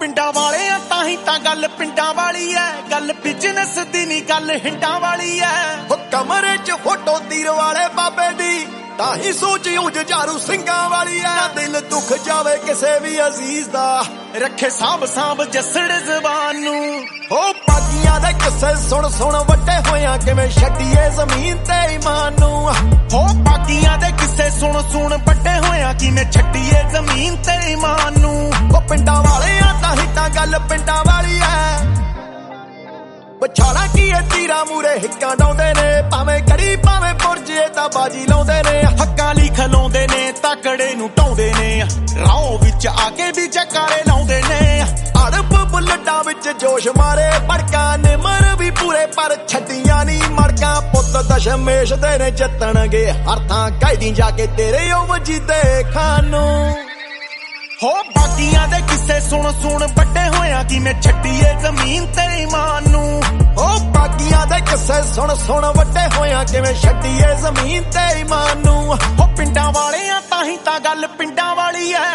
ਪਿੰਡਾਂ ਵਾਲੇ ਆ ਤਾਂ ਹੀ ਤਾਂ ਗੱਲ ਪਿੰਡਾਂ ਵਾਲੀ ਐ, ਗੱਲ ਬਿਜ਼ਨਸ ਦੀ ਨਹੀਂ ਗੱਲ ਹਿੰਡਾਂ ਵਾਲੀ ਐ। ਉਹ ਕਮਰੇ 'ਚ ਫੋਟੋ ਤੀਰ ਵਾਲੇ ਬਾਬੇ ਦੀ ਤਾਂ ਹੀ ਸੋਚ ਉਜ ਜਾਰੂ ਸਿੰਘਾਂ ਵਾਲੀ ਐ। ਦਿਲ ਦੁੱਖ ਜਾਵੇ ਕਿਸੇ ਵੀ ਅਜ਼ੀਜ਼ ਦਾ, ਰੱਖੇ ਸਾਂਭ ਜੱਸੜ ਜ਼ਬਾਨ ਨੂੰ। ਹੋ ਬਾਕੀਆਂ ਦੇ ਕਿੱਸੇ ਸੁਣ ਸੁਣ ਵੱਡੇ ਹੋਇਆਂ ਕਿਵੇਂ ਛੱਡੀਏ ਜ਼ਮੀਨ ਤੇ ਈਮਾਨ ਨੂੰ। ਹੋ ਬਾਕੀਆਂ ਦੇ ਕਿੱਸੇ ਸੁਣ ਵੱਡੇ ਹੋਇਆਂ ਕਿਵੇਂ ਛੱਡੀਏ ਜ਼ਮੀਨ ਤੇ ਈਮਾਨ ਨੂੰ। ਉਹ ਪਿੰਡਾਂ ਵਾਲੇ ਆ ਤਾਂ ਹੀ ਤਾਂ ਗੱਲ ਪਿੰਡਾਂ ਵਾਲੀ ਐ। ਵਿਛਾਲਾ ਕੀ ਐ ਤੀਰਾ ਮੂਰੇ ਹਿੱਕਾਂ ਡਾਉਂਦੇ ਨੇ, ਭਾਵੇਂ ਕੜੀ ਭਾਵੇਂ ਬੁਰਜ ਇਹ ਤਾਂ ਬਾਜੀ ਲਾਉਂਦੇ ਨੇ। ਹੱਕਾਂ ਲਈ ਖਲੋਂਦੇ ਨੇ ਤਕੜੇ ਨੂੰ ਢਾਉਂਦੇ ਨੇ, ਰਾਹ ਵਿੱਚ ਆ ਕੇ ਵੀ ਜਕਾਰੇ ਲਾਉਂਦੇ ਨੇ। ਅੜਬ ਬੁੱਲਟਾਂ ਵਿੱਚ ਜੋਸ਼ ਮਾਰੇ ਭੜਕਾਂ ਨਿਮਰ ਵੀ ਪੂਰੇ ਪਰ ਛੱਡੀਆਂ ਨੀ ਮੜਕਾਂ। ਪੁੱਤ ਦਸ਼ਮੇਸ਼ ਦੇ ਨੇ ਜਿੱਤਣਗੇ ਹਰ ਥਾਂ ਕਾਇਦੀ ਜਾ ਕੇ ਤੇਰੇ ਉਹ ਵਜੀਦੇ ਖਾਨ ਨੂੰ। ਹੋ ਬਾਕੀਆਂ ਦੇ ਕਿੱਸੇ ਸੁਣ ਵੱਡੇ ਹੋਇਆਂ ਕਿਵੇਂ ਛੱਡੀਏ ਜ਼ਮੀਨ ਤੇ ਈਮਾਨ ਨੂੰ। ਹੋ ਬਾਕੀਆਂ ਦੇ ਕਿੱਸੇ ਸੁਣ ਵੱਡੇ ਹੋਇਆਂ ਕਿਵੇਂ ਛੱਡੀਏ ਜ਼ਮੀਨ ਤੇ ਈਮਾਨ ਨੂੰ। ਹੋ ਪਿੰਡਾਂ ਵਾਲੇ ਆ ਤਾਂ ਹੀ ਤਾਂ ਗੱਲ ਪਿੰਡਾਂ ਵਾਲੀ ਐ।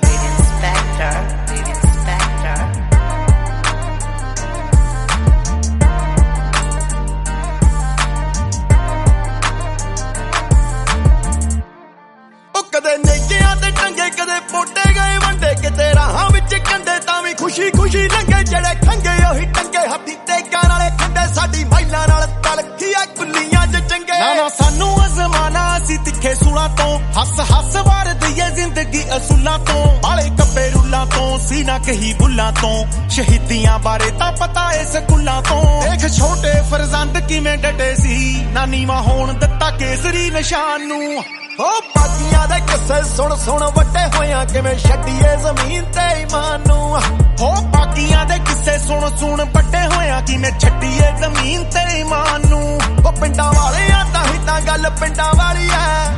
ਕਦੇ ਨੇਕਿਆਂ ਤੇ ਟੰਗੇ ਕਦੇ ਪੋਟੇ ਗਏ ਵੰਡੇ, ਕਿਤੇ ਰਾਹਾਂ ਵਿੱਚ ਕੰਡੇ ਤਾਂ ਵੀ ਖੁਸ਼ੀ ਲੰਗੇ। ਜਿਹੜੇ ਖੰਗੇ ਉਹੀ ਟੰਗੇ ਹੱਥੀ ਤੇ ਗਾਂ ਵਾਲੇ ਖੰਡੇ, ਸਾਡੀ ਮਹਿਲਾ ਨਾਲ ਤਲਖੀਆਂ ਕੁੱਲੀਆਂ ਚ ਚੰਗੇ। ਨਾ ਸਾਨੂੰ ਅਜ਼ਮਾਨਾ ਅਸੀਂ ਤਿੱਖੇ ਸੂਲਾਂ ਤੋਂ, ਹੱਸ ਵਾਰ ਦਈਏ ਜ਼ਿੰਦਗੀ ਅਸੂਲਾਂ ਤੋਂ। ਬਾਲੇ ਕੱਪੇ ਰੁੱਲਾਂ ਤੋਂ ਸੀਨਾ ਕਹੀ ਬੁੱਲਾਂ ਤੋਂ, ਸ਼ਹੀਦੀਆਂ ਬਾਰੇ ਤਾਂ ਪਤਾ ਏ ਸਕੂਲਾਂ ਤੋਂ। ਦੇਖ ਛੋਟੇ ਫਰਜ਼ੰਦ ਕਿਵੇਂ ਡਟੇ ਸੀ, ਨਾਨੀ ਮਾਂ ਹੋਣ ਦਿੱਤਾ ਕੇਸਰੀ ਨਿਸ਼ਾਨ ਨੂੰ। ਹੋ ਬਾਕੀਆਂ ਦੇ ਕਿੱਸੇ ਸੁਣ ਵੱਡੇ ਹੋਇਆਂ ਕਿਵੇਂ ਛੱਡੀਏ ਜ਼ਮੀਨ ਤੇ ਈਮਾਨ ਨੂੰ। ਹੋ ਬਾਕੀਆਂ ਦੇ ਕਿੱਸੇ ਸੁਣ ਵੱਡੇ ਹੋਇਆਂ ਕਿਵੇਂ ਛੱਡੀਏ ਜ਼ਮੀਨ ਤੇ ਈਮਾਨ ਨੂੰ। ਉਹ ਪਿੰਡਾਂ ਵਾਲੇ ਆ ਤਾਂ ਹੀ ਤਾਂ ਗੱਲ ਪਿੰਡਾਂ ਵਾਲੀ ਐ।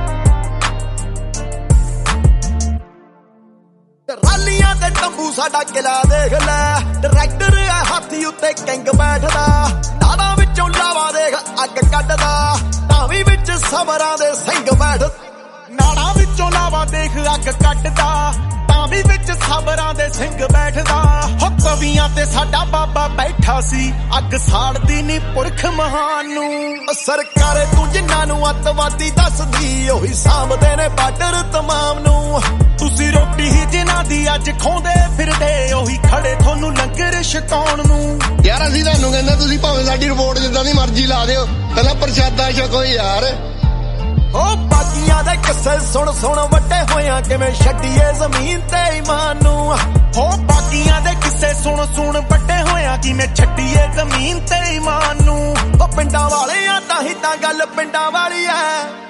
ਟਰਾਲੀਆਂ ਤੇ ਤੰਬੂ ਸਾਡਾ ਕਿਲਾ ਦੇਖ ਲੈ, ਟਰੈਕਟਰ ਐ ਹਾਥੀ ਉੱਤੇ ਕਿੰਗ ਬੈਠਦਾ। ਨਾੜਾਂ ਵਿੱਚੋਂ ਲਾਵਾ ਦੇਖ ਅੱਗ ਕੱਢਦਾ, ਧਾਵੀ ਵਿੱਚ ਸਬਰਾਂ ਦੇ ਸਿੰਘ ਬੈਠ। ਨਾੜਾਂ ਵਿੱਚੋਂ ਲਾਵਾ ਦੇਖ ਅੱਗ ਕੱਢਦਾ, ਧਾਵੀ ਵਿੱਚ ਸਬਰਾਂ ਦੇ ਸਿੰਘ ਬੈਠਦਾ। ਹੋ ਕਵੀਆਂ ਤੇ ਸਾਡਾ ਬਾਬਾ ਬੈਠਾ ਸੀ, ਅੱਗ ਸਾੜਦੀ ਨੀ ਪੁਰਖ ਮਹਾਨ ਨੂੰ। ਸਰਕਾਰੇ ਤੂੰ ਜਿਨ੍ਹਾਂ ਨੂੰ ਅੱਤਵਾਦੀ ਦੱਸਦੀ, ਉਹੀ ਸਾਂਭਦੇ ਨੇ ਬਾਰਡਰ ਤਮਾਮ ਨੂੰ। ਤੁਸੀਂ ਰੋਟੀ ਹੀ ਜਿਨ੍ਹਾਂ ਦੀ ਅੱਜ ਖਾਉਂਦੇ ਫਿਰਦੇ, ਉਹੀ ਖੜੇ ਤੁਹਾਨੂੰ ਲੰਗਰ ਛਕਾਉਣ ਨੂੰ। ਯਾਰ ਅਸੀਂ ਤੁਹਾਨੂੰ ਕਹਿੰਦੇ ਤੁਸੀਂ ਭਾਵੇਂ ਸਾਡੀ ਰਿਪੋਰਟ ਜਿੱਦਾਂ ਦੀ ਮਰਜ਼ੀ ਲਾ ਦਿਓ, ਪਹਿਲਾਂ ਪ੍ਰਸ਼ਾਦਾ ਛਕੋ ਯਾਰ। ਹੋ ਬਾਕੀਆਂ ਦੇ ਕਿੱਸੇ ਸੁਣ ਵੱਡੇ ਹੋਇਆਂ ਕਿਵੇਂ ਛੱਡੀਏ ਜ਼ਮੀਨ ਤੇ ਈਮਾਨ ਨੂੰ। ਹੋ ਬਾਕੀਆਂ ਦੇ ਕਿੱਸੇ ਸੁਣ ਵੱਡੇ ਹੋਇਆਂ ਕਿਵੇਂ ਛੱਡੀਏ ਜ਼ਮੀਨ ਤੇ ਈਮਾਨ ਨੂੰ। ਉਹ ਪਿੰਡਾਂ ਵਾਲੇ ਆ ਤਾਂ ਹੀ ਤਾਂ ਗੱਲ ਪਿੰਡਾਂ ਵਾਲੀ ਐ।